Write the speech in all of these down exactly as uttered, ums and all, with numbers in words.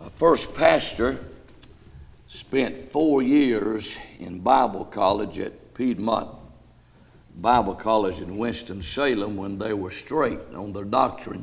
first pastor spent four years in Bible college at Piedmont Bible College in Winston-Salem when they were straight on their doctrine.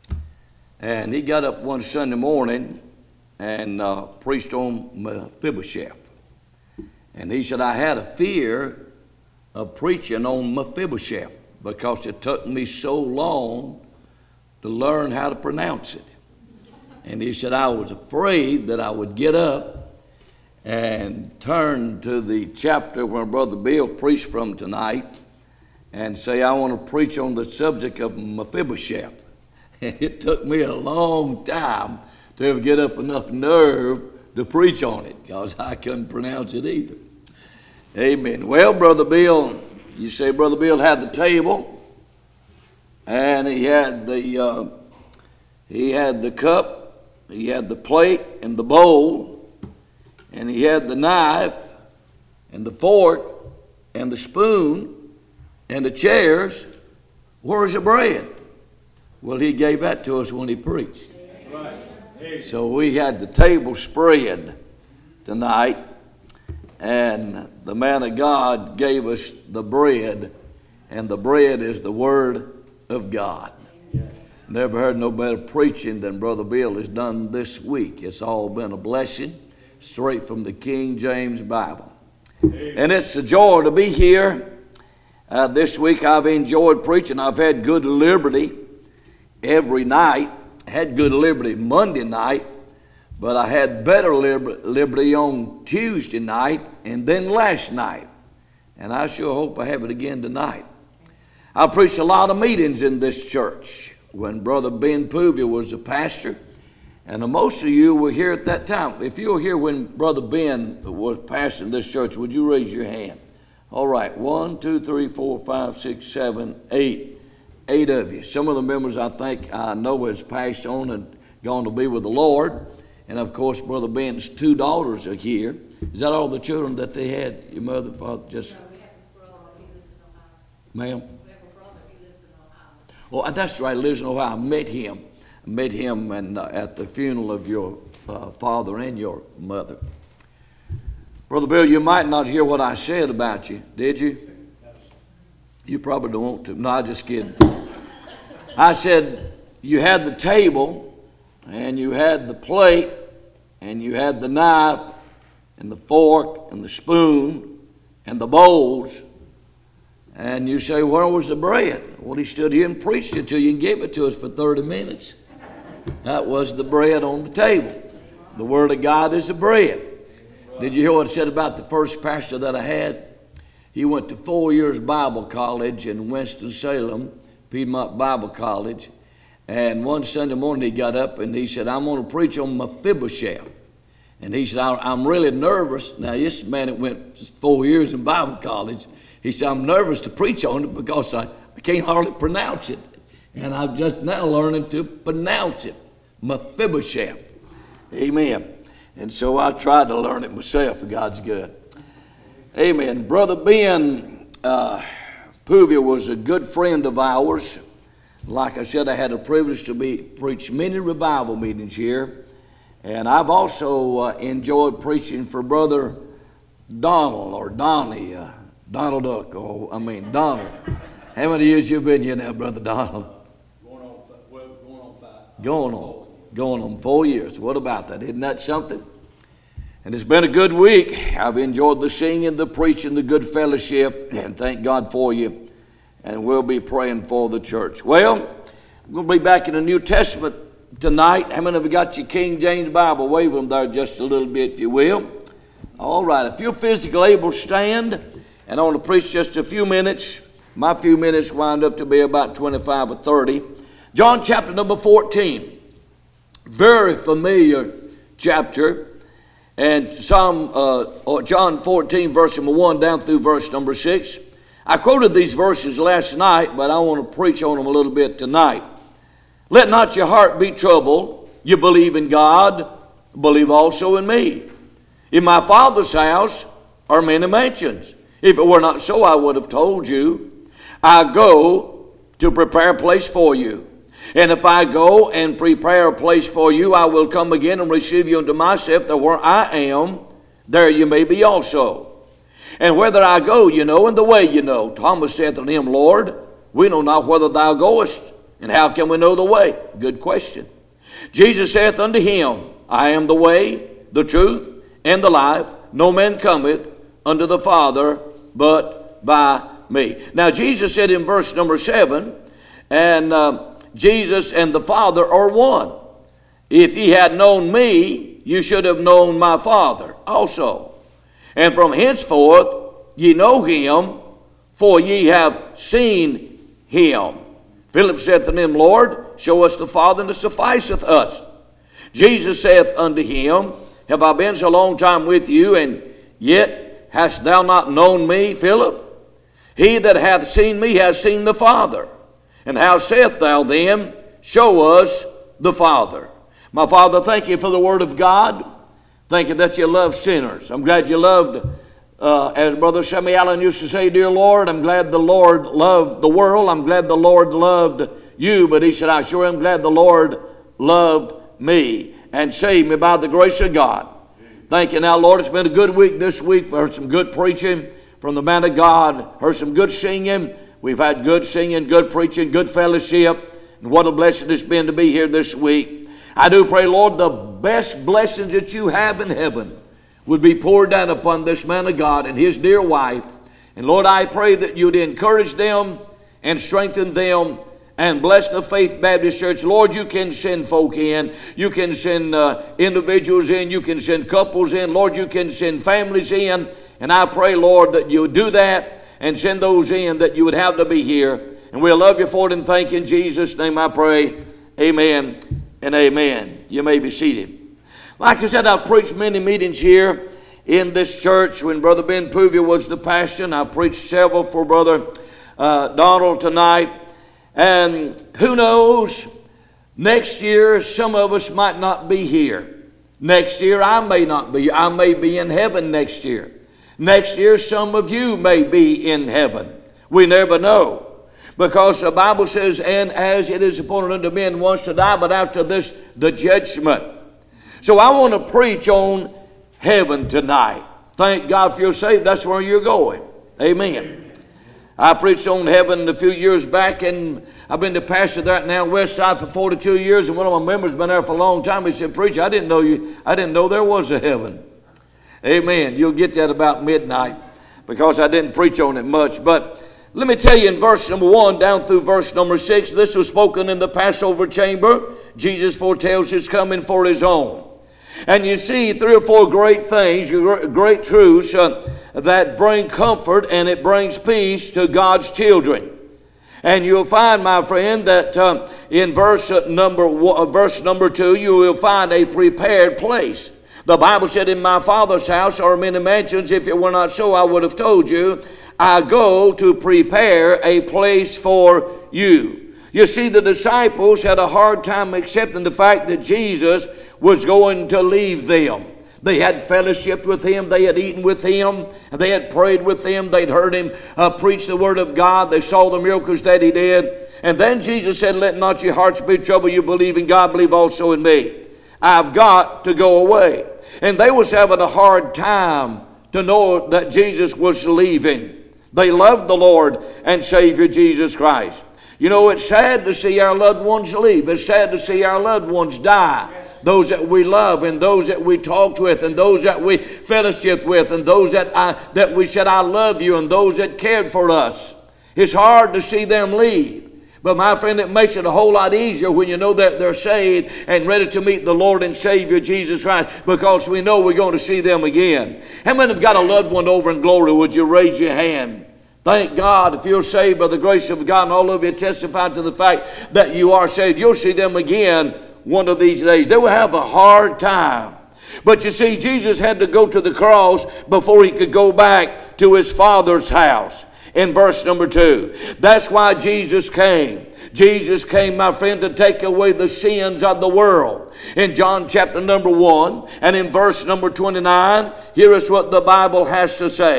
And he got up one Sunday morning and uh, preached on Mephibosheth. And he said, I had a fear of preaching on Mephibosheth because it took me so long to learn how to pronounce it. And he said, I was afraid that I would get up and turn to the chapter where Brother Bill preached from tonight and say, I want to preach on the subject of Mephibosheth. And it took me a long time to ever get up enough nerve to preach on it because I couldn't pronounce it either. Amen. Well, Brother Bill, you say Brother Bill had the table and he had the uh, he had the cup. He had the plate and the bowl, and he had the knife and the fork and the spoon and the chairs. Where's the bread? Well, he gave that to us when he preached. Right. So we had the table spread tonight, and the man of God gave us the bread, and the bread is the Word of God. Never heard no better preaching than Brother Bill has done this week. It's all been a blessing, straight from the King James Bible. Amen. And it's a joy to be here. Uh, this week I've enjoyed preaching. I've had good liberty every night. I had good liberty Monday night, but I had better liber- liberty on Tuesday night and then last night. And I sure hope I have it again tonight. I preached a lot of meetings in this church when Brother Ben Puvia was a pastor, and most of you were here at that time. If you were here when Brother Ben was pastoring this church, would you raise your hand? All right, one, two, three, four, five, six, seven, eight. Eight of you. Some of the members I think I know has passed on and gone to be with the Lord. And of course, Brother Ben's two daughters are here. Is that all the children that they had? Your mother, father, just... No, we have a brother, he lives in Ma'am? Ohio. We have a brother, he lives in Ohio. Well, that's right, lives in Ohio. I met him. I met him and, uh, at the funeral of your uh, father and your mother. Brother Bill, you might not hear what I said about you, did you? You probably don't want to. No, I'm just kidding. I said you had the table and you had the plate and you had the knife and the fork and the spoon and the bowls. And you say, where was the bread? Well, he stood here and preached it to you and gave it to us for thirty minutes. That was the bread on the table. The Word of God is the bread. Did you hear what I said about the first pastor that I had? He went to four years Bible college in Winston-Salem, Piedmont Bible College. And one Sunday morning he got up and he said, I'm going to preach on Mephibosheth. And he said, I'm really nervous. Now, this man that went four years in Bible college, he said, I'm nervous to preach on it because I, I can't hardly pronounce it. And I'm just now learning to pronounce it, Mephibosheth. Amen. And so I tried to learn it myself, and God's good. Amen. Brother Ben uh, Puvia was a good friend of ours. Like I said, I had the privilege to be preach many revival meetings here. And I've also uh, enjoyed preaching for Brother Donald or Donnie, uh, Donald Duck, or I mean Donald. How many years you been here now, Brother Donald? Going on, well, going on five. Going on, going on four years. What about that? Isn't that something? And it's been a good week. I've enjoyed the singing, the preaching, the good fellowship, and thank God for you. And we'll be praying for the church. Well, we'll be back in the New Testament tonight. How many of you got your King James Bible? Wave them there just a little bit, if you will. All right, if you're physically able to stand, and I want to preach just a few minutes. My few minutes wind up to be about twenty-five or thirty. John chapter number fourteen. Very familiar chapter. And Psalm, uh, or John fourteen, verse number one down through verse number six. I quoted these verses last night, but I want to preach on them a little bit tonight. Let not your heart be troubled. You believe in God, believe also in me. In my Father's house are many mansions. If it were not so, I would have told you. I go to prepare a place for you. And if I go and prepare a place for you, I will come again and receive you unto myself, that where I am, there you may be also. And whither I go, you know, and the way you know. Thomas saith unto him, Lord, we know not whither thou goest, and how can we know the way? Good question. Jesus saith unto him, I am the way, the truth, and the life. No man cometh unto the Father but by me. Now Jesus said in verse number seven, and uh, Jesus and the Father are one. If ye had known me, you should have known my Father also. And from henceforth ye know him, for ye have seen him. Philip saith unto him, Lord, show us the Father, and it sufficeth us. Jesus saith unto him, have I been so long time with you, and yet hast thou not known me, Philip? He that hath seen me hath seen the Father. And how sayest thou then, show us the Father? My Father, thank you for the Word of God. Thank you that you love sinners. I'm glad you loved, uh, as Brother Sammy Allen used to say, dear Lord, I'm glad the Lord loved the world. I'm glad the Lord loved you. But he said, I sure am glad the Lord loved me and saved me by the grace of God. Thank you now, Lord. It's been a good week this week. We heard some good preaching from the man of God. Heard some good singing. We've had good singing, good preaching, good fellowship. And what a blessing it's been to be here this week. I do pray, Lord, the best blessings that you have in heaven would be poured down upon this man of God and his dear wife. And Lord, I pray that you'd encourage them and strengthen them and bless the Faith Baptist Church. Lord, you can send folk in. You can send uh, individuals in. You can send couples in. Lord, you can send families in. And I pray, Lord, that you would do that and send those in that you would have to be here. And we'll love you for it and thank you in Jesus' name I pray. Amen and amen. You may be seated. Like I said, I've preached many meetings here in this church when Brother Ben Puvia was the pastor. I preached several for Brother uh, Donald tonight. And who knows, next year some of us might not be here. Next year I may not be. I may be in heaven next year. Next year some of you may be in heaven. We never know. Because the Bible says, and as it is appointed unto men once to die, but after this the judgment. So I want to preach on heaven tonight. Thank God for your saved. That's where you're going. Amen. I preached on heaven a few years back, and I've been the pastor there now West Side for forty-two years, and one of my members has been there for a long time. He said, preacher, I didn't know you. I didn't know there was a heaven. Amen. You'll get that about midnight because I didn't preach on it much. But let me tell you in verse number one down through verse number six, this was spoken in the Passover chamber. Jesus foretells his coming for his own. And you see three or four great things, great truths uh, that bring comfort and it brings peace to God's children. And you'll find, my friend, that uh, in verse uh, number uh, verse number two, you will find a prepared place. The Bible said, in my Father's house are many mansions. If it were not so, I would have told you. I go to prepare a place for you. You see, the disciples had a hard time accepting the fact that Jesus was going to leave them. They had fellowship with him. They had eaten with him. They had prayed with him. They'd heard him uh, preach the word of God. They saw the miracles that he did. And then Jesus said, let not your hearts be troubled. You believe in God, believe also in me. I've got to go away. And they was having a hard time to know that Jesus was leaving. They loved the Lord and Savior Jesus Christ. You know, it's sad to see our loved ones leave. It's sad to see our loved ones die. Those that we love and those that we talked with and those that we fellowshiped with and those that I, that we said, I love you, and those that cared for us. It's hard to see them leave. But my friend, it makes it a whole lot easier when you know that they're saved and ready to meet the Lord and Savior Jesus Christ, because we know we're going to see them again. How many have got a loved one over in glory? Would you raise your hand? Thank God if you're saved by the grace of God, and all of you testify to the fact that you are saved. You'll see them again one of these days. They will have a hard time. But you see, Jesus had to go to the cross before he could go back to his Father's house. In verse number two, that's why Jesus came. Jesus came, my friend, to take away the sins of the world. In John chapter number one and in verse number twenty-nine, here is what the Bible has to say.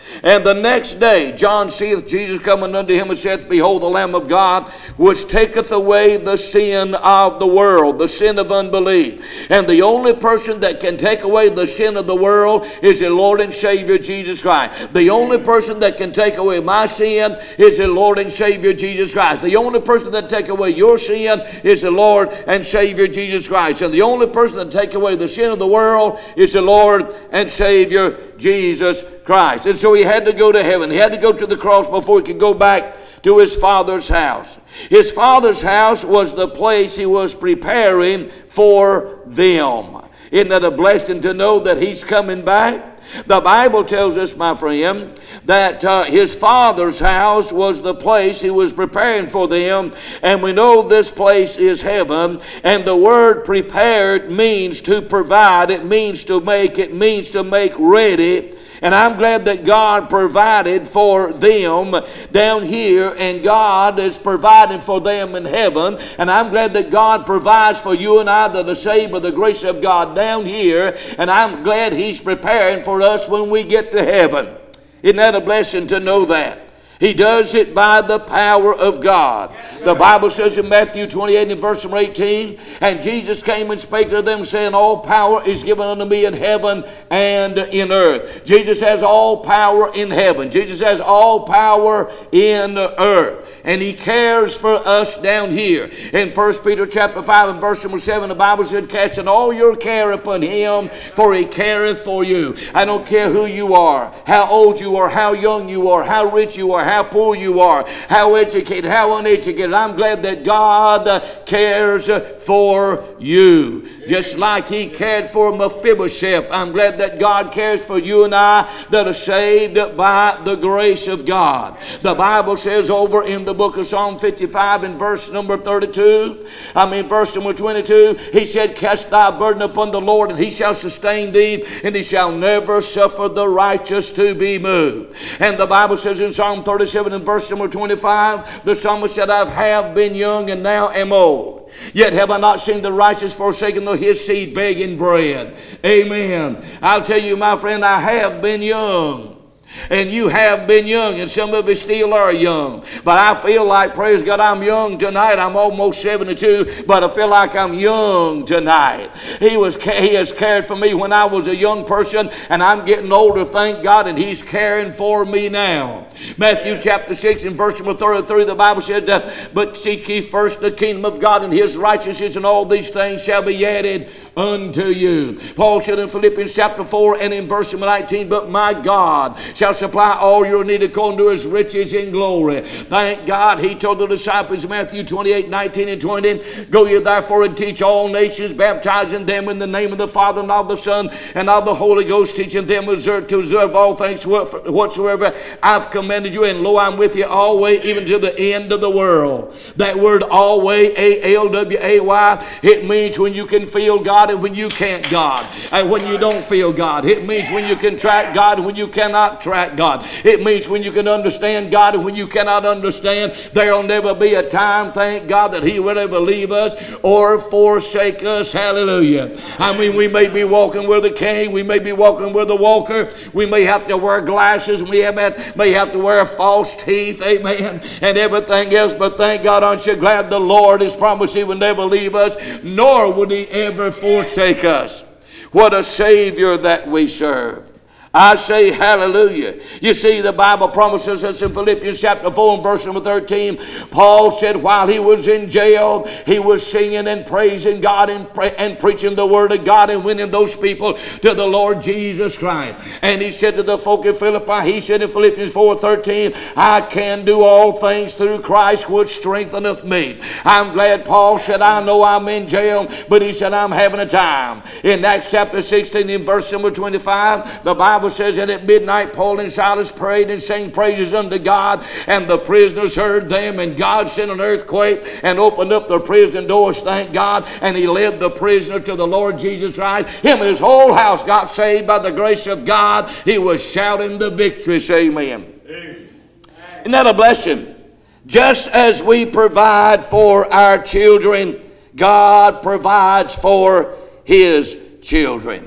And the next day John seeth Jesus coming unto him, and saith, Behold the Lamb of God, which taketh away the sin of the world, the sin of unbelief. And the only person that can take away the sin of the world is the Lord and Savior Jesus Christ. The only person that can take away my sin is the Lord and Savior Jesus Christ. The only person that take away your sin is the Lord and Savior Jesus Christ. And the only person that take away the sin of the world is the Lord and Savior Jesus Christ. And so he had to go to heaven. He had to go to the cross before he could go back to his Father's house. His Father's house was the place he was preparing for them. Isn't that a blessing to know that he's coming back? The Bible tells us, my friend, that uh, his Father's house was the place he was preparing for them, and we know this place is heaven. And the word prepared means to provide, it means to make, it means to make ready. And I'm glad that God provided for them down here, and God is providing for them in heaven. And I'm glad that God provides for you and I that are saved by the grace of God down here. And I'm glad he's preparing for us when we get to heaven. Isn't that a blessing to know that? He does it by the power of God. The Bible says in Matthew twenty-eight and verse number eighteen, And Jesus came and spake to them, saying, All power is given unto me in heaven and in earth. Jesus has all power in heaven. Jesus has all power in earth. And he cares for us down here. In First Peter chapter five and verse number seven, the Bible said, Casting all your care upon him, for he careth for you. I don't care who you are, how old you are, how young you are, how rich you are, how poor you are, how educated, how uneducated. I'm glad that God cares for you. Just like he cared for Mephibosheth, I'm glad that God cares for you and I that are saved by the grace of God. The Bible says over in the book of Psalm fifty-five in verse number thirty-two, I mean verse number twenty-two, he said, Cast thy burden upon the Lord, and he shall sustain thee, and he shall never suffer the righteous to be moved. And the Bible says in Psalm thirty-seven and verse number twenty-five, the psalmist said, I have been young and now am old. Yet have I not seen the righteous forsaken, nor his seed begging bread. Amen. I'll tell you, my friend, I have been young. And you have been young, and some of us still are young. But I feel like, praise God, I'm young tonight. I'm almost seventy-two, but I feel like I'm young tonight. He was, He has cared for me when I was a young person, and I'm getting older, thank God, and he's caring for me now. Matthew chapter six and verse number thirty-three, the Bible said, uh, But seek ye first the kingdom of God and his righteousness, and all these things shall be added unto you. Paul said in Philippians chapter four and in verse number nineteen, But my God shall supply all your need according to his riches in glory. Thank God, he told the disciples in Matthew twenty-eight, nineteen and twenty, Go ye therefore and teach all nations, baptizing them in the name of the Father and of the Son and of the Holy Ghost, teaching them to observe all things whatsoever I've commanded you, and lo, I'm with you always, even to the end of the world. That word always, A L W A Y, it means when you can feel God and when you can't God, and when you don't feel God. It means when you can track God and when you cannot track God. It means when you can understand God and when you cannot understand. There'll never be a time, thank God, that he will ever leave us or forsake us. Hallelujah. I mean, we may be walking with a cane, we may be walking with a walker, we may have to wear glasses, we may have to wear false teeth, amen, and everything else, but thank God, aren't you glad the Lord has promised he would never leave us, nor would he ever forsake us. What a Savior that we serve. I say hallelujah. You see, the Bible promises us in Philippians chapter four and verse number thirteen, Paul said while he was in jail, he was singing and praising God and, pre- and preaching the word of God and winning those people to the Lord Jesus Christ. And he said to the folk in Philippi, he said in Philippians four thirteen, I can do all things through Christ which strengtheneth me. I'm glad Paul said, I know I'm in jail, but he said I'm having a time. In Acts chapter sixteen in verse number twenty-five, the Bible says that at midnight Paul and Silas prayed and sang praises unto God, and the prisoners heard them, and God sent an earthquake and opened up the prison doors, thank God, and he led the prisoner to the Lord Jesus Christ. Him and his whole house got saved by the grace of God. He was shouting the victory. Say amen. Amen. Isn't that a blessing? Just as we provide for our children, God provides for his children.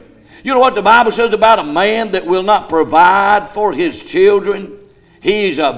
You know what the Bible says about a man that will not provide for his children? He's a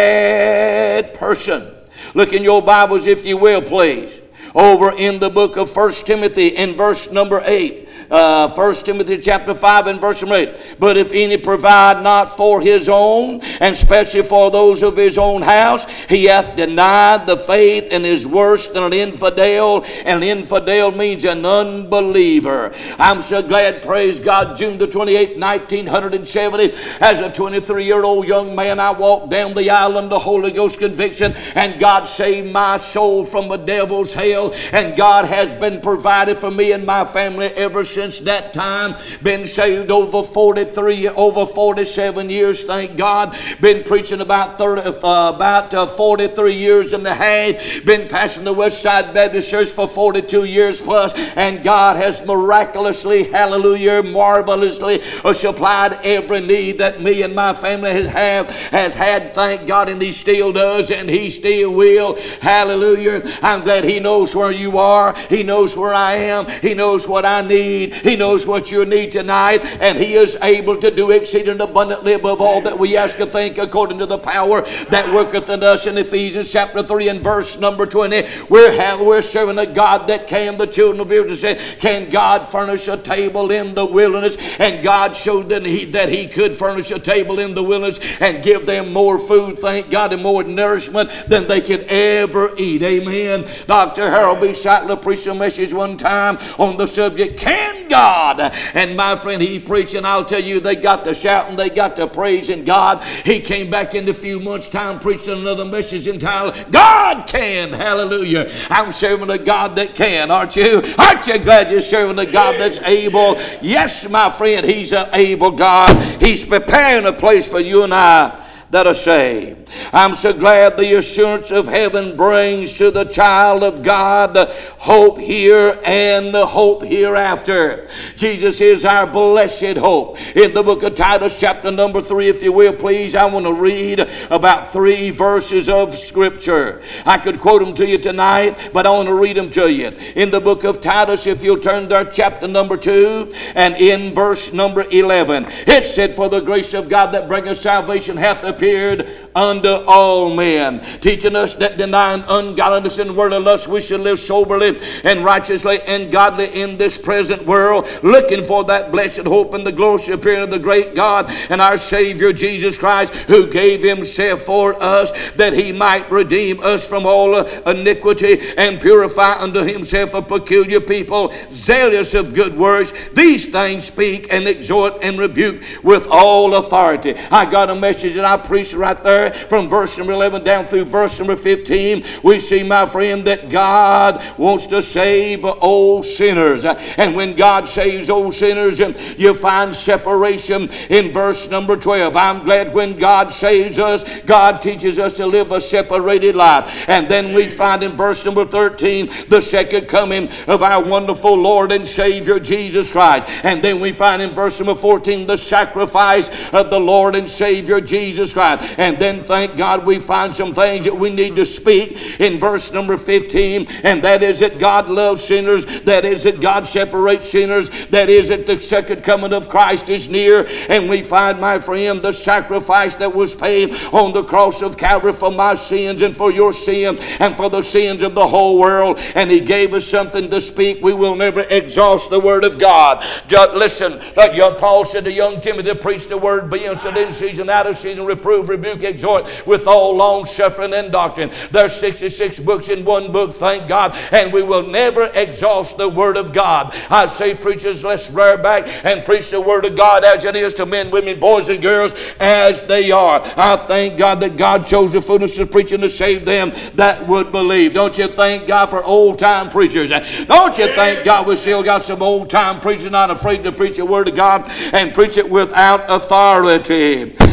bad person. Look in your Bibles, if you will, please. Over in the book of First Timothy in verse number eight. Uh, First Timothy chapter five and verse number eight. But if any provide not for his own, and especially for those of his own house, he hath denied the faith and is worse than an infidel. And an infidel means an unbeliever. I'm so glad, praise God, June the twenty-eighth, nineteen seventy, as a twenty-three-year-old young man, I walked down the aisle under Holy Ghost conviction, and God saved my soul from the devil's hell. And God has been provided for me and my family ever since. Since that time, been saved over forty-three, over forty-seven years, thank God. Been preaching about thirty, uh, about uh, forty-three years and a half. Been pastoring the Westside Baptist Church for forty-two years plus, and God has miraculously, hallelujah, marvelously uh, supplied every need that me and my family has have has had, thank God, and He still does, and He still will. Hallelujah! I'm glad He knows where you are. He knows where I am. He knows what I need. He knows what you need tonight, and He is able to do exceeding abundantly above all that we ask or think, according to the power that worketh in us. In Ephesians chapter three and verse number twenty, we're, have, we're serving a God that can, the children of Israel said, can God furnish a table in the wilderness? And God showed that he, that he could furnish a table in the wilderness and give them more food, thank God, and more nourishment than they could ever eat. Amen. Doctor Harold B. Sattler preached a message one time on the subject, can God? And my friend, he preached, and I'll tell you, they got to shouting, they got to praising God. He came back in a few months' time, preached another message entitled, God can. Hallelujah. I'm serving a God that can, aren't you? Aren't you glad you're serving a God that's able? Yes, my friend, He's an able God. He's preparing a place for you and I that are saved. I'm so glad the assurance of heaven brings to the child of God the hope here and the hope hereafter. Jesus is our blessed hope. In the book of Titus, chapter number three, if you will, please, I want to read about three verses of Scripture. I could quote them to you tonight, but I want to read them to you. In the book of Titus, if you'll turn there, chapter number two, and in verse number eleven, it said, for the grace of God that bringeth salvation hath appeared unto all men, teaching us that denying ungodliness and worldly lust, we should live soberly and righteously and godly in this present world, looking for that blessed hope and the glorious appearing of the great God and our Savior Jesus Christ, who gave Himself for us that He might redeem us from all iniquity and purify unto Himself a peculiar people, zealous of good works. These things speak and exhort and rebuke with all authority. I got a message that I preached right there from verse number eleven down through verse number fifteen. We see, my friend, that God wants to save old sinners. And when God saves old sinners, you find separation in verse number twelve. I'm glad when God saves us, God teaches us to live a separated life. And then we find in verse number thirteen the second coming of our wonderful Lord and Savior Jesus Christ. And then we find in verse number fourteen the sacrifice of the Lord and Savior Jesus Christ. And then, thank God, we find some things that we need to speak in verse number fifteen, and that is that God loves sinners, that is that God separates sinners, that is that the second coming of Christ is near. And we find, my friend, the sacrifice that was paid on the cross of Calvary for my sins and for your sin and for the sins of the whole world. And He gave us something to speak. We will never exhaust the Word of God. Just listen, like young Paul said to young Timothy, preach the Word, be instant in season, out of season, reprove, rebuke, exhort with all long suffering and doctrine. There's sixty-six books in one book, thank God, and we will never exhaust the Word of God. I say, preachers, let's rear back and preach the Word of God as it is to men, women, boys, and girls as they are. I thank God that God chose the foolishness of preaching to save them that would believe. Don't you thank God for old-time preachers? Don't you thank God we still got some old-time preachers not afraid to preach the Word of God and preach it without authority?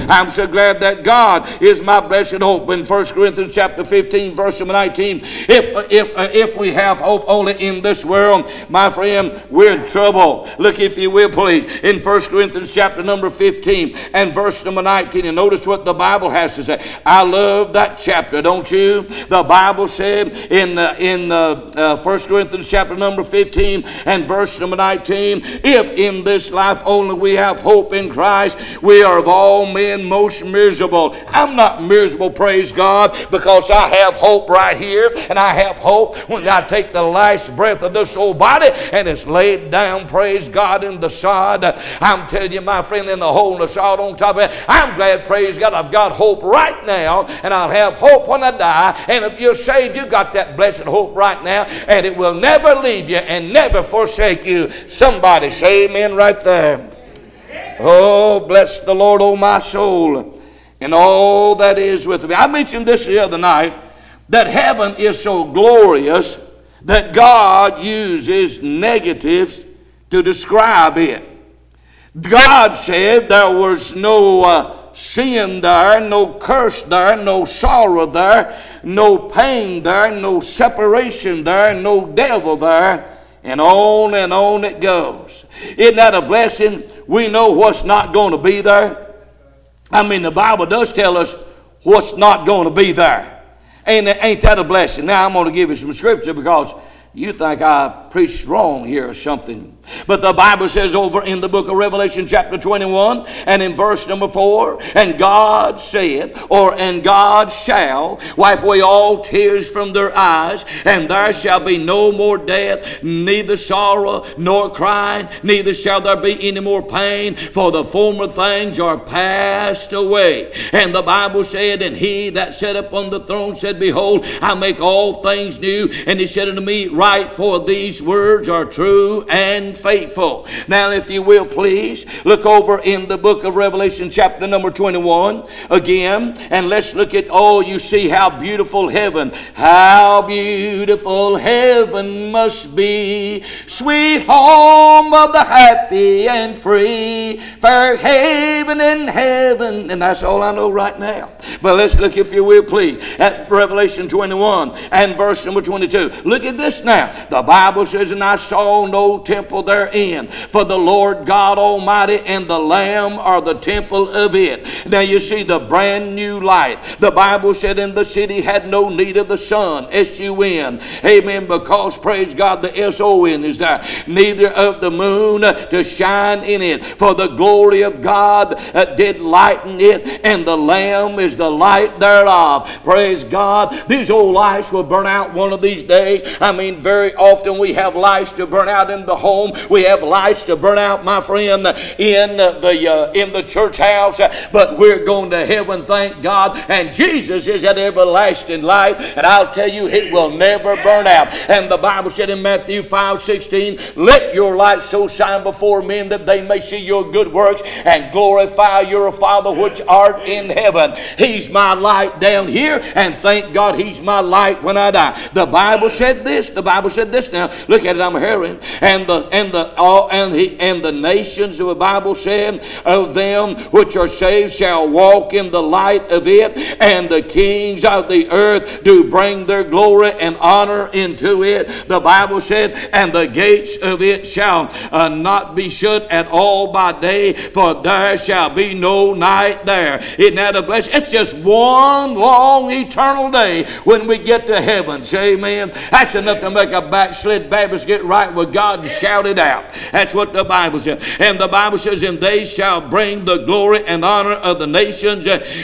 I'm so glad that God is my blessed hope. In First Corinthians chapter fifteen, verse number nineteen, if, if, uh, if we have hope only in this world, my friend, we're in trouble. Look, if you will, please, in First Corinthians chapter number fifteen and verse number nineteen, and notice what the Bible has to say. I love that chapter, don't you? The Bible said in, uh, in uh, uh, First Corinthians chapter number fifteen and verse number nineteen, if in this life only we have hope in Christ, we are of all men most miserable. I'm not miserable, praise God, because I have hope right here, and I have hope when I take the last breath of this old body and it's laid down, praise God, in the sod. I'm telling you, my friend, in the hole in the sod on top of it, I'm glad, praise God, I've got hope right now, and I'll have hope when I die. And if you're saved, you've got that blessed hope right now, and it will never leave you and never forsake you. Somebody say amen right there. Oh, bless the Lord, oh my soul, and all that is with me. I mentioned this the other night, that heaven is so glorious that God uses negatives to describe it. God said there was no uh, sin there, no curse there, no sorrow there, no pain there, no separation there, no devil there, and on and on it goes. Isn't that a blessing? We know what's not going to be there. I mean, the Bible does tell us what's not going to be there. Ain't, ain't that a blessing? Now, I'm going to give you some scripture because you think I preached wrong here or something. But the Bible says over in the book of Revelation chapter twenty-one and in verse number four, and God said, or and God shall wipe away all tears from their eyes, and there shall be no more death, neither sorrow nor crying, neither shall there be any more pain, for the former things are passed away. And the Bible said, and he that sat upon the throne said, behold, I make all things new. And he said unto me, write, for these words are true and faithful. Now, if you will, please look over in the book of Revelation chapter number twenty-one again, and let's look at, oh, you see how beautiful heaven, how beautiful heaven must be, sweet home of the happy and free, fair haven in heaven. And that's all I know right now. But let's look, if you will, please, at Revelation twenty-one and verse number twenty-two. Look at this now. The Bible says, and I saw no temple therein, for the Lord God Almighty and the Lamb are the temple of it. Now you see the brand new light. The Bible said, and the city had no need of the sun, S U N, amen, because, praise God, the S O N is there, neither of the moon to shine in it, for the glory of God uh, did lighten it, and the Lamb is the light thereof. Praise God. These old lights will burn out one of these days. I mean, very often we have lights to burn out in the home. We have lights to burn out, my friend, in the uh, in the church house. But we're going to heaven, thank God. And Jesus is that everlasting light. And I'll tell you, it will never burn out. And the Bible said in Matthew five sixteen, let your light so shine before men that they may see your good works and glorify your Father which art in heaven. He's my light down here, and thank God he's my light when I die. The Bible said this. The Bible said this now. Look at it, I'm hearing. And the and the all and he and the nations, the Bible said, of them which are saved shall walk in the light of it, and the kings of the earth do bring their glory and honor into it. The Bible said, and the gates of it shall uh, not be shut at all by day, for there shall be no night there. Isn't that a blessing? It's just one long eternal day when we get to heaven. Say amen. That's enough to make a backslid Baptist get right with God and shout it out. That's what the Bible says. And the Bible says, and they shall bring the glory and honor of the nations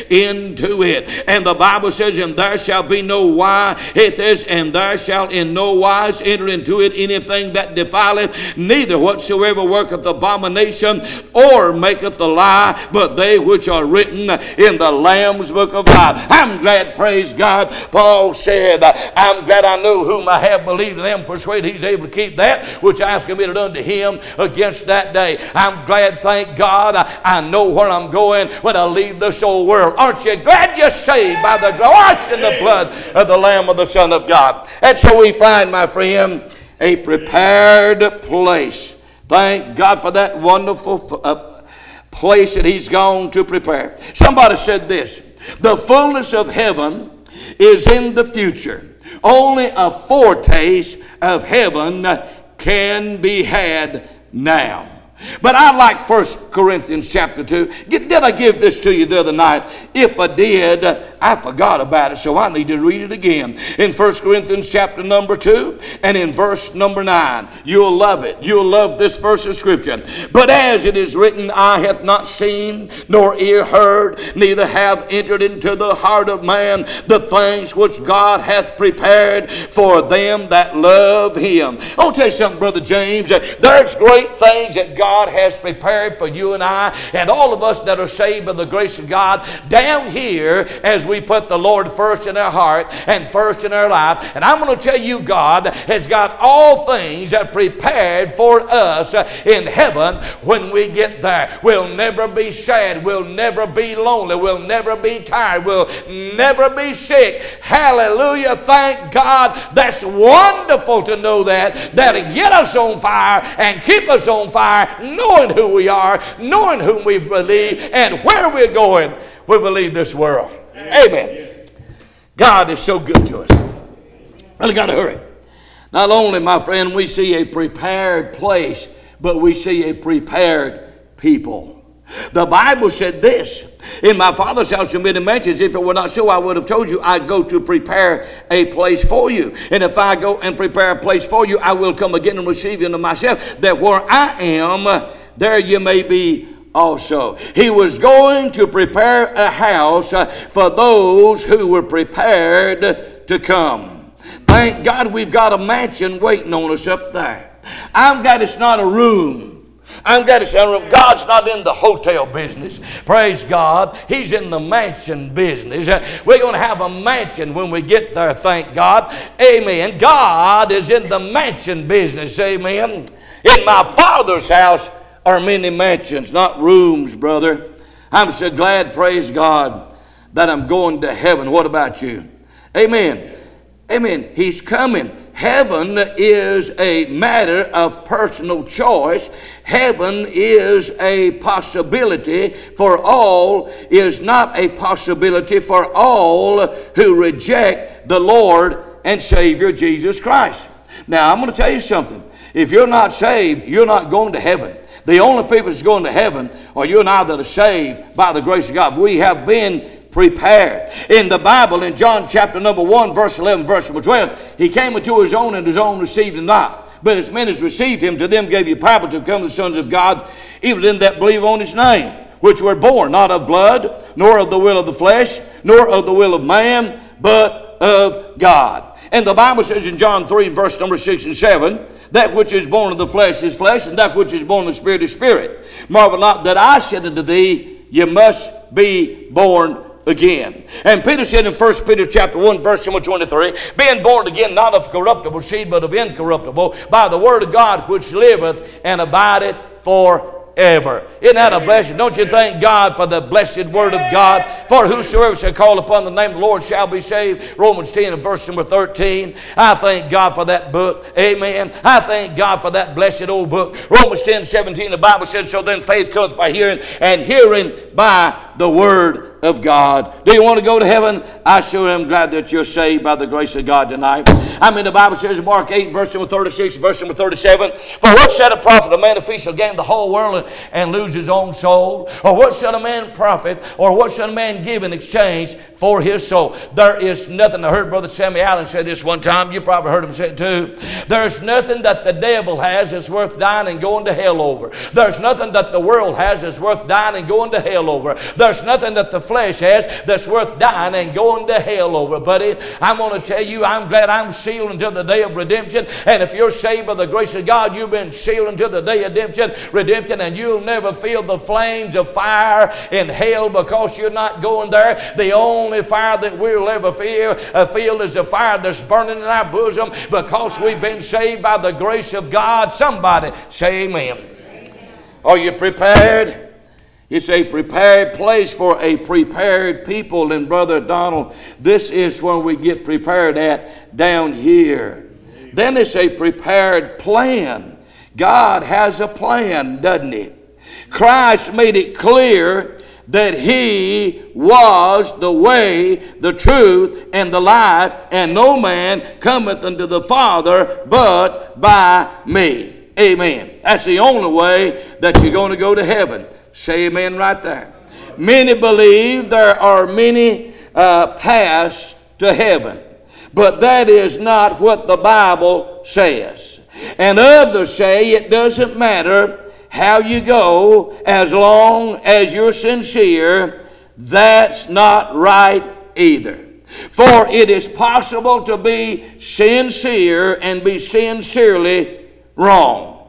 into it. And the Bible says, and there shall be no wise, it says, and there shall in no wise enter into it anything that defileth, neither whatsoever worketh abomination or maketh a lie, but they which are written in the Lamb's book of life. I'm glad, praise God. Paul said, I'm glad I know whom I have believed, and am persuaded he's able to keep that which I have committed unto him against that day. I'm glad, thank God, I, I know where I'm going when I leave this old world. Aren't you glad you're saved by the washed in the blood of the Lamb of the Son of God? And so we find, my friend, a prepared place. Thank God for that wonderful uh, place that he's gone to prepare. Somebody said this: the fullness of heaven is in the future. Only a foretaste of heaven can be had now. But I like First Corinthians chapter two. Did I give this to you the other night? If I did, I forgot about it, so I need to read it again. In First Corinthians chapter number two and in verse number nine. You'll love it. You'll love this verse of Scripture. But as it is written, eye hath not seen, nor ear heard, neither have entered into the heart of man the things which God hath prepared for them that love him. I'll tell you something, Brother James. There's great things that God God has prepared for you and I and all of us that are saved by the grace of God down here as we put the Lord first in our heart and first in our life. And I'm going to tell you, God has got all things prepared for us in heaven when we get there. We'll never be sad. We'll never be lonely. We'll never be tired. We'll never be sick. Hallelujah. Thank God. That's wonderful to know that. That'll get us on fire and keep us on fire, knowing who we are, knowing whom we believe, and where we're going when we leave this world. Amen. Amen. God is so good to us. Well, I got to hurry. Not only, my friend, we see a prepared place, but we see a prepared people. The Bible said this: in my Father's house are many mansions. If it were not so, I would have told you, I go to prepare a place for you. And if I go and prepare a place for you, I will come again and receive you unto myself, that where I am, there you may be also. He was going to prepare a house for those who were prepared to come. Thank God we've got a mansion waiting on us up there. I'm glad it's not a room. I'm glad it's not a room. God's not in the hotel business. Praise God. He's in the mansion business. We're going to have a mansion when we get there, thank God. Amen. God is in the mansion business. Amen. In my Father's house are many mansions, not rooms, brother. I'm so glad, praise God, that I'm going to heaven. What about you? Amen. Amen. He's coming. Heaven is a matter of personal choice. Heaven is a possibility for all, is not a possibility for all who reject the Lord and Savior Jesus Christ. Now, I'm going to tell you something. If you're not saved, you're not going to heaven. The only people that's going to heaven are you and I that are saved by the grace of God. We have been prepared. In the Bible, in John chapter number one, verse eleven, verse number twelve, he came unto his own, and his own received him not. But as many as received him, to them gave he power to become the sons of God, even them that believe on his name, which were born not of blood, nor of the will of the flesh, nor of the will of man, but of God. And the Bible says in John three, verse number six and seven, that which is born of the flesh is flesh, and that which is born of the Spirit is spirit. Marvel not that I said unto thee, you must be born again. And Peter said in First Peter chapter one, verse number twenty-three, being born again not of corruptible seed, but of incorruptible, by the word of God which liveth and abideth forever. Isn't that a blessing? Don't you thank God for the blessed word of God? For whosoever shall call upon the name of the Lord shall be saved. Romans ten and verse number thirteen. I thank God for that book. Amen. I thank God for that blessed old book. Romans ten, seventeen, the Bible says, so then faith cometh by hearing, and hearing by the word of God. Do you want to go to heaven? I sure am glad that you're saved by the grace of God tonight. I mean, the Bible says in Mark eight, verse number thirty-six, verse number thirty-seven, for what shall it profit a man if he shall gain the whole world and lose his own soul? Or what shall a man profit, or what shall a man give in exchange for his soul? There is nothing. I heard Brother Sammy Allen say this one time. You probably heard him say it too. There's nothing that the devil has that's worth dying and going to hell over. There's nothing that the world has that's worth dying and going to hell over. There's nothing that the flesh has that's worth dying and going to hell over, buddy. I'm going to tell you, I'm glad I'm sealed until the day of redemption. And if you're saved by the grace of God, you've been sealed until the day of redemption, redemption, and you'll never feel the flames of fire in hell because you're not going there. The only fire that we'll ever feel, uh, feel is the fire that's burning in our bosom because we've been saved by the grace of God. Somebody say amen. Amen. Are you prepared? It's a prepared place for a prepared people. And Brother Donald, this is where we get prepared at down here. Amen. Then it's a prepared plan. God has a plan, doesn't he? Christ made it clear that He was the way, the truth, and the life, and no man cometh unto the Father but by me. Amen. That's the only way that you're going to go to heaven. Say amen right there. Many believe there are many uh, paths to heaven, but that is not what the Bible says. And others say it doesn't matter how you go as long as you're sincere. That's not right either. For it is possible to be sincere and be sincerely wrong.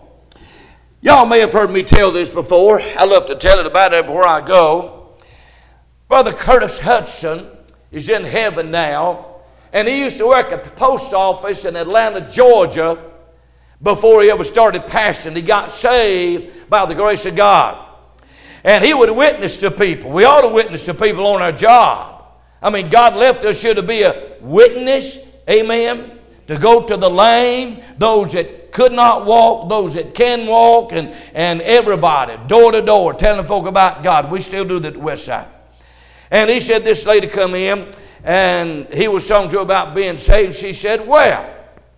Y'all may have heard me tell this before. I love to tell it about everywhere I go. Brother Curtis Hudson is in heaven now, and he used to work at the post office in Atlanta, Georgia, before he ever started pastoring. He got saved by the grace of God. And he would witness to people. We ought to witness to people on our job. I mean, God left us here to be a witness, amen, to go to the lame, those that could not walk, those that can walk, and, and everybody, door to door, telling folk about God. We still do that at the West Side. And he said this lady come in, and he was talking to her about being saved. She said, well,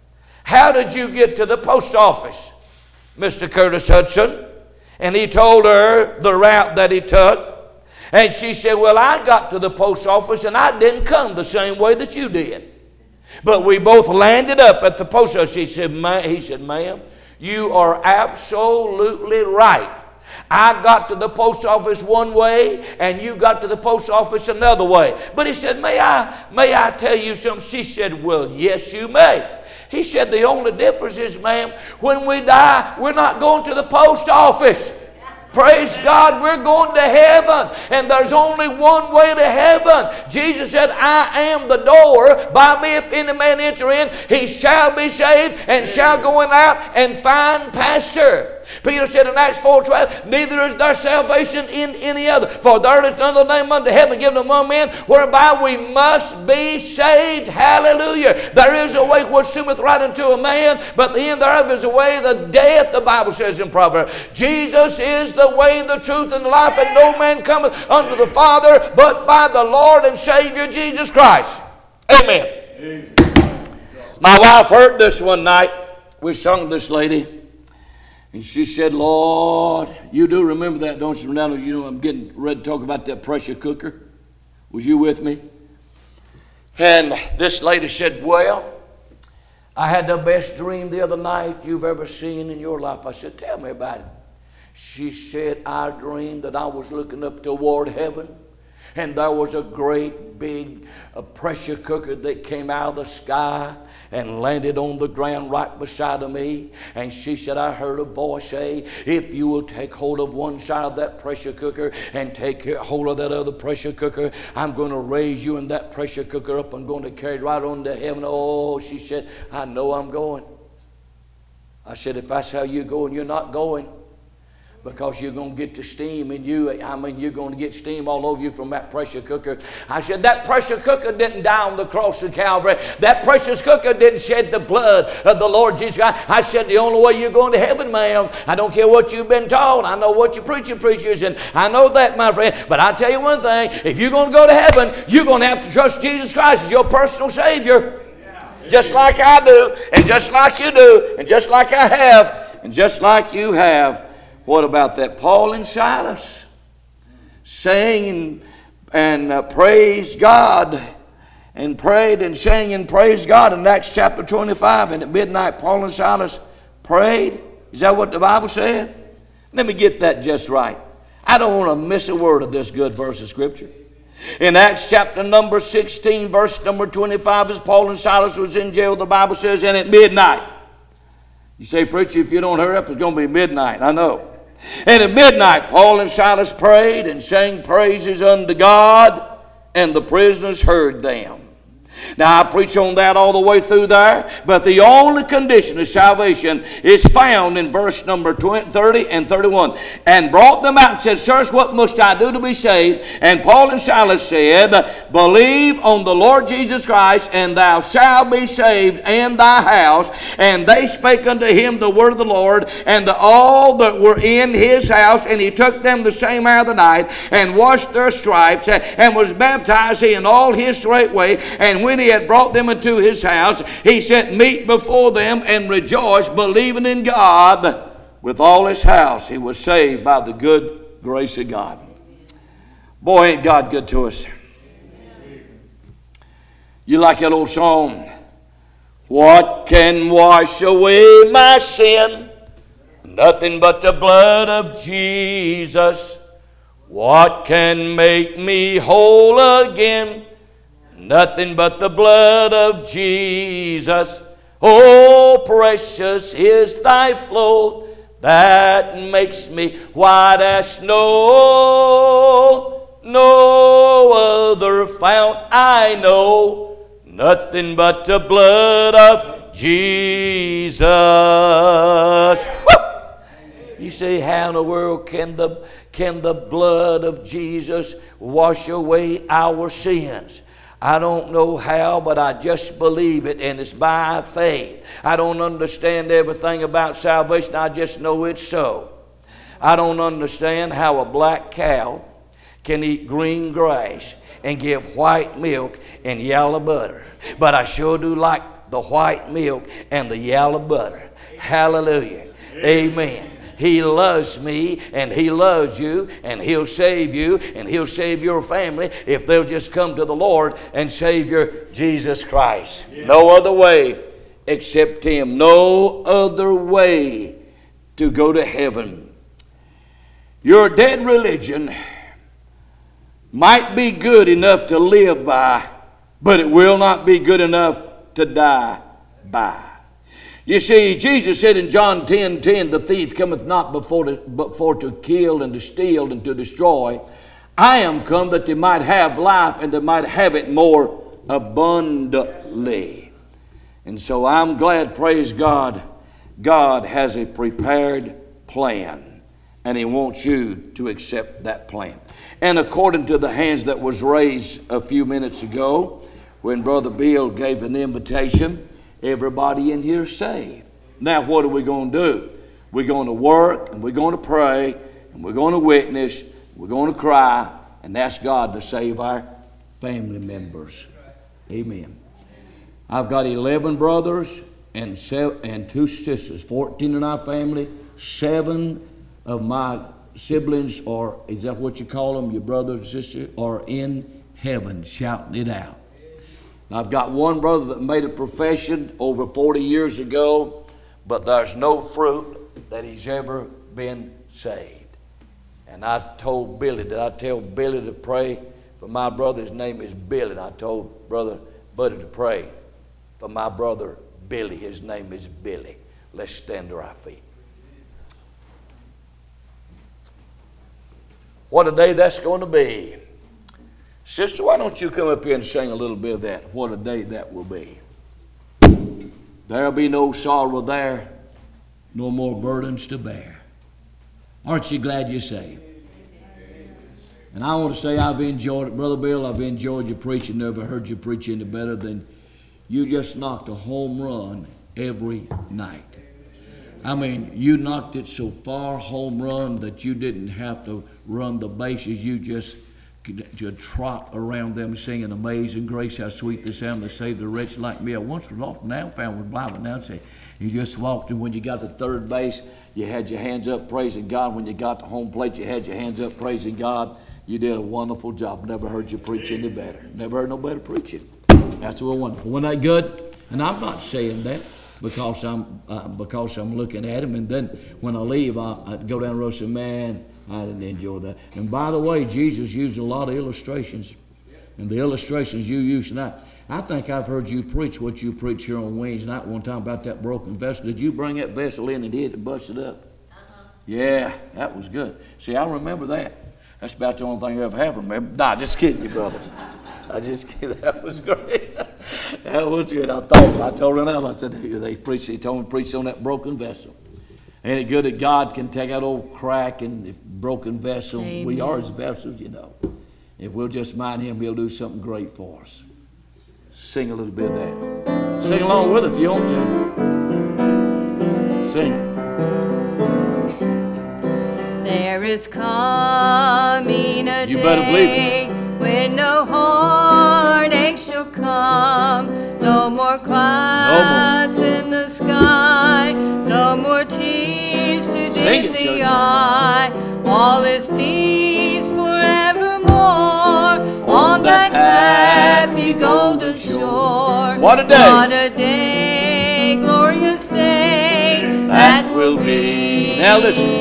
how did you get to the post office, Mister Curtis Hudson? And he told her the route that he took. And she said, well, I got to the post office and I didn't come the same way that you did. But we both landed up at the post office. She said, Ma-, he said, ma'am, you are absolutely right. I got to the post office one way and you got to the post office another way. But he said, may I, may I tell you something? She said, well, yes, you may. He said, the only difference is, ma'am, when we die, we're not going to the post office. Praise God, we're going to heaven. And there's only one way to heaven. Jesus said, I am the door. By me, if any man enter in, he shall be saved and shall go in out and find pasture. Peter said in Acts four twelve, neither is there salvation in any other, for there is none other name under heaven given among men whereby we must be saved. Hallelujah. There is a way which seemeth right unto a man, but the end thereof is a way of death, the Bible says in Proverbs. Jesus is the way, the truth, and the life, and no man cometh unto the Father but by the Lord and Savior Jesus Christ. Amen. Amen. My wife heard this one night. We sung this lady. And she said, Lord, you do remember that, don't you? Now, you know, I'm getting ready to talk about that pressure cooker. Was you with me? And this lady said, well, I had the best dream the other night you've ever seen in your life. I said, tell me about it. She said, I dreamed that I was looking up toward heaven, and there was a great big a pressure cooker that came out of the sky and landed on the ground right beside of me. And she said, I heard a voice say, if you will take hold of one side of that pressure cooker and take hold of that other pressure cooker, I'm going to raise you in that pressure cooker up. I'm going to carry it right on to heaven. Oh, she said, I know I'm going. I said, if that's how you're going, you're not going. Because you're going to get the steam in you. I mean, you're going to get steam all over you from that pressure cooker. I said, that pressure cooker didn't die on the cross of Calvary. That pressure cooker didn't shed the blood of the Lord Jesus Christ. I said, the only way you're going to heaven, ma'am, I don't care what you've been taught. I know what your preaching preachers, and I know that, my friend. But I tell you one thing, if you're going to go to heaven, you're going to have to trust Jesus Christ as your personal Savior. Just like I do, and just like you do, and just like I have, and just like you have. What about that? Paul and Silas sang and, and uh, praised God, and prayed and sang and praised God in Acts chapter twenty-five. And at midnight, Paul and Silas prayed. Is that what the Bible said? Let me get that just right. I don't want to miss a word of this good verse of Scripture. In Acts chapter number sixteen, verse number twenty-five, as Paul and Silas was in jail, the Bible says, and at midnight. You say, preacher, if you don't hurry up, it's going to be midnight. I know. And at midnight, Paul and Silas prayed and sang praises unto God, and the prisoners heard them. Now, I preach on that all the way through there, but the only condition of salvation is found in verse number twenty, thirty and thirty-one. And brought them out and said, Sirs, what must I do to be saved? And Paul and Silas said, Believe on the Lord Jesus Christ, and thou shalt be saved, and thy house. And they spake unto him the word of the Lord, and to all that were in his house. And he took them the same hour of the night, and washed their stripes, and was baptized in all his straightway. And when he had brought them into his house, he set meat before them, and rejoiced, believing in God with all his house. He was saved by the good grace of God. Boy, ain't God good to us. You like that old song? What can wash away my sin? Nothing but the blood of Jesus. What can make me whole again? Nothing but the blood of Jesus. Oh, precious is thy flow that makes me white as snow. No other fount I know, nothing but the blood of Jesus. Woo! You say, how in the world can the, can the blood of Jesus wash away our sins? I don't know how, but I just believe it, and it's by faith. I don't understand everything about salvation. I just know it's so. I don't understand how a black cow can eat green grass and give white milk and yellow butter. But I sure do like the white milk and the yellow butter. Hallelujah. Amen. He loves me, and he loves you, and he'll save you, and he'll save your family if they'll just come to the Lord and Savior Jesus Christ. No other way except him. No other way to go to heaven. Your dead religion might be good enough to live by, but it will not be good enough to die by. You see, Jesus said in John ten ten, the thief cometh not before to, but for to kill and to steal and to destroy. I am come that they might have life, and they might have it more abundantly. And so I'm glad, praise God, God has a prepared plan, and he wants you to accept that plan. And according to the hands that was raised a few minutes ago, when Brother Bill gave an invitation, everybody in here is saved. Now what are we going to do? We're going to work, and we're going to pray, and we're going to witness, we're going to cry, and ask God to save our family members. Amen. I've got eleven brothers and seven, and two sisters, fourteen in our family. Seven of my siblings, or is that what you call them, your brothers and sisters, are in heaven shouting it out. I've got one brother that made a profession over forty years ago, but there's no fruit that he's ever been saved. And I told Billy, did I tell Billy to pray for my brother? His name is Billy. And I told Brother Buddy to pray for my brother Billy. His name is Billy. Let's stand to our feet. What a day that's going to be. Sister, why don't you come up here and sing a little bit of that? What a day that will be. There'll be no sorrow there, no more burdens to bear. Aren't you glad you're saved? And I want to say I've enjoyed it. Brother Bill, I've enjoyed your preaching. Never heard you preach any better than you just knocked a home run every night. I mean, you knocked it so far home run that you didn't have to run the bases. You just to trot around them singing Amazing Grace, how sweet the sound that saved a wretch like me. I once was lost, now found was blind, but now say you just walked, and when you got to third base, you had your hands up praising God. When you got to home plate, you had your hands up praising God. You did a wonderful job. Never heard you preach any better. Never heard no better preaching. That's real wonderful. Wasn't that good? And I'm not saying that because I'm uh, because I'm looking at him, and then when I leave, I, I go down the road and say, man, I didn't enjoy that. And by the way, Jesus used a lot of illustrations. And the illustrations you use tonight, I think I've heard you preach what you preached here on Wednesday night one time about that broken vessel. Did you bring that vessel in and hit it and bust it up? Uh-huh. Yeah, that was good. See, I remember that. That's about the only thing I ever have remembered. Nah, just kidding you, brother. I just kidding. That was great. That was good. I thought, I told him, I said, they, they preached, he told me to preach on that broken vessel. Ain't it good that God can take that old crack and if broken vessel, Amen. We are his vessels, you know. If we'll just mind him, he'll do something great for us. Sing a little bit of that. Sing along with it if you want to. Sing it. There is coming a You better believe day when no heartache shall come, no more clouds No more. in the sky, no more tears to Sing dim it, the church. eye. All is peace forevermore on that that happy golden shore. What a day. What a day, glorious day that will be. Now listen.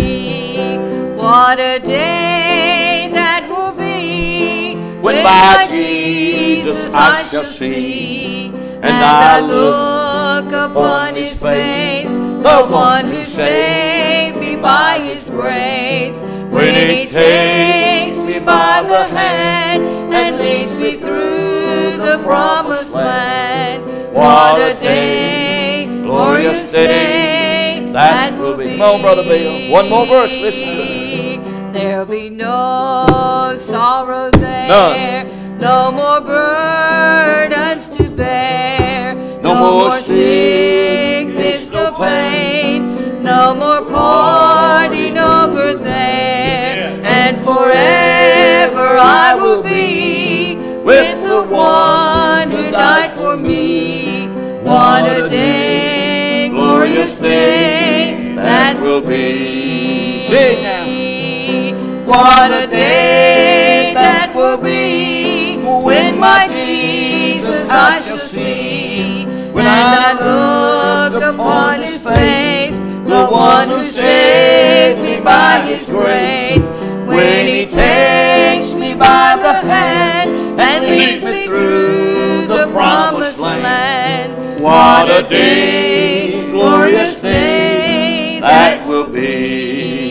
What a day that will be When by Jesus I shall see, and I look upon his face, the one who saved me by his grace. When he takes me by the hand and leads me through the promised land. What a day, glorious day that will be. Come on, Brother Bill. One more verse. Listen to it. There'll be no sorrow there, None. no more burdens to bear, No more sickness, no pain, no more parting over there, and forever I will be with the one who died for me. What a day, glorious day that will be. Sing now. What a day that will be when my Jesus I shall see. When I look upon his face, the one who saved me by his grace. When he takes me by the hand and leads me through the promised land. What a day, glorious day that will be.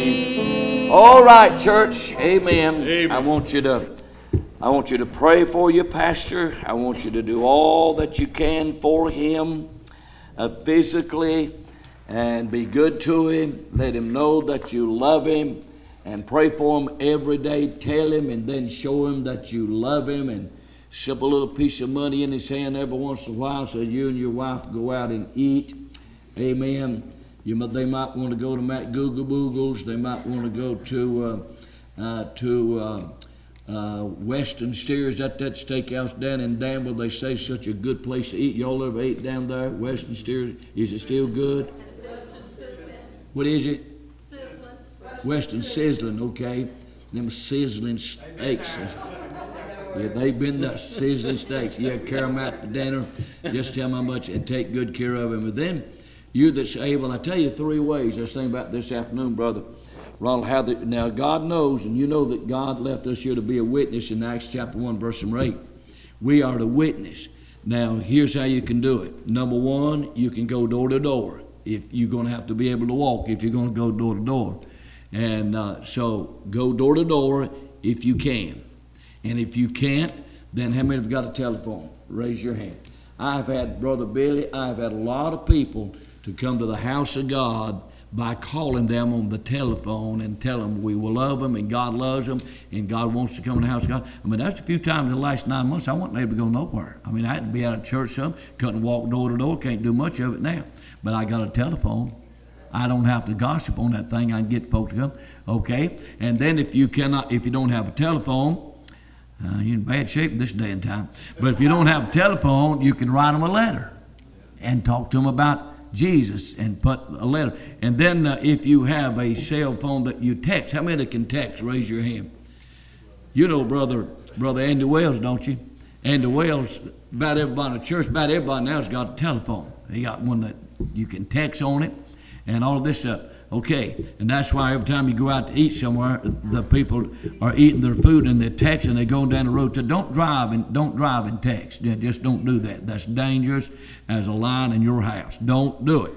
All right, church. Amen. Amen. I want you to I want you to pray for your pastor. I want you to do all that you can for him uh, physically and be good to him. Let him know that you love him and pray for him every day. Tell him and then show him that you love him and slip a little piece of money in his hand every once in a while so you and your wife go out and eat. Amen. You might, they might want to go to Matt Google Boogles. They might want to go to uh, uh, to uh, uh, Western Steers. That that steakhouse down in Danville. They say it's such a good place to eat. Y'all ever ate down there? Western Steers. Is it still good? What is it? Western Sizzling. Okay, them sizzling steaks. Yeah, they've been the sizzling steaks. Yeah, carry them out for dinner. Just tell them how much and take good care of them. But then. You that's able, I tell you three ways. I was thinking about this afternoon, Brother Ronald. How the, now God knows, and you know that God left us here to be a witness in Acts chapter one, verse number eight. We are to witness. Now, here's how you can do it. Number one, you can go door to door. If you're going to have to be able to walk, if you're going to go door to door. And uh, so go door to door if you can. And if you can't, then how many have got a telephone? Raise your hand. I've had, Brother Billy, I've had a lot of people to come to the house of God by calling them on the telephone and tell them we will love them and God loves them and God wants to come to the house of God. I mean, that's a few times in the last nine months I wasn't able to go nowhere. I mean, I had to be out of church some, couldn't walk door to door, can't do much of it now. But I got a telephone. I don't have to gossip on that thing. I can get folk to come. Okay? And then if you cannot, if you don't have a telephone, uh, you're in bad shape this day and time. But if you don't have a telephone, you can write them a letter and talk to them about Jesus and put a letter. And then uh, if you have a cell phone that you text, how many can text? Raise your hand. You know brother brother Andy Wells, don't you? Andy Wells, about everybody in the church, about everybody now has got a telephone. They got one that you can text on it and all of this stuff. Okay, and that's why every time you go out to eat somewhere, the people are eating their food and they're texting, they're going down the road. So don't drive and don't drive and text. Just don't do that. That's dangerous as a lion in your house. Don't do it.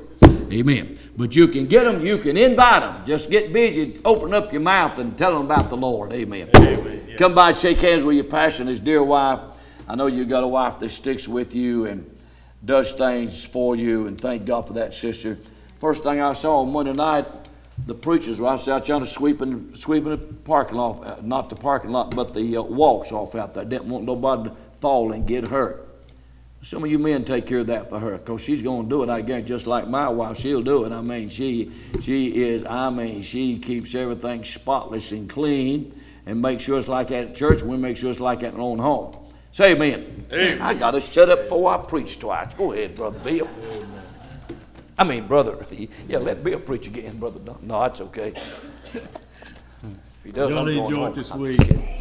Amen. But you can get them, you can invite them. Just get busy, open up your mouth and tell them about the Lord. Amen. Amen. Yeah. Come by and shake hands with your pastor and his dear wife. I know you've got a wife that sticks with you and does things for you, and thank God for that, sister. First thing I saw on Monday night, the preachers were out there sweeping, sweeping the parking lot, uh, not the parking lot, but the uh, walks off out there. Didn't want nobody to fall and get hurt. Some of you men take care of that for her, because she's going to do it, I guarantee, just like my wife. She'll do it. I mean, she she is, I mean, she keeps everything spotless and clean and make sure it's like that at church, and we make sure it's like that in our own home. Say amen. Amen. I got to shut up before I preach twice. Go ahead, Brother Bill. Amen. I mean, brother, yeah, let Bill preach again, Brother Don. No, that's okay. If he does, Y'all I'm going enjoy home. it this I'm week. kidding.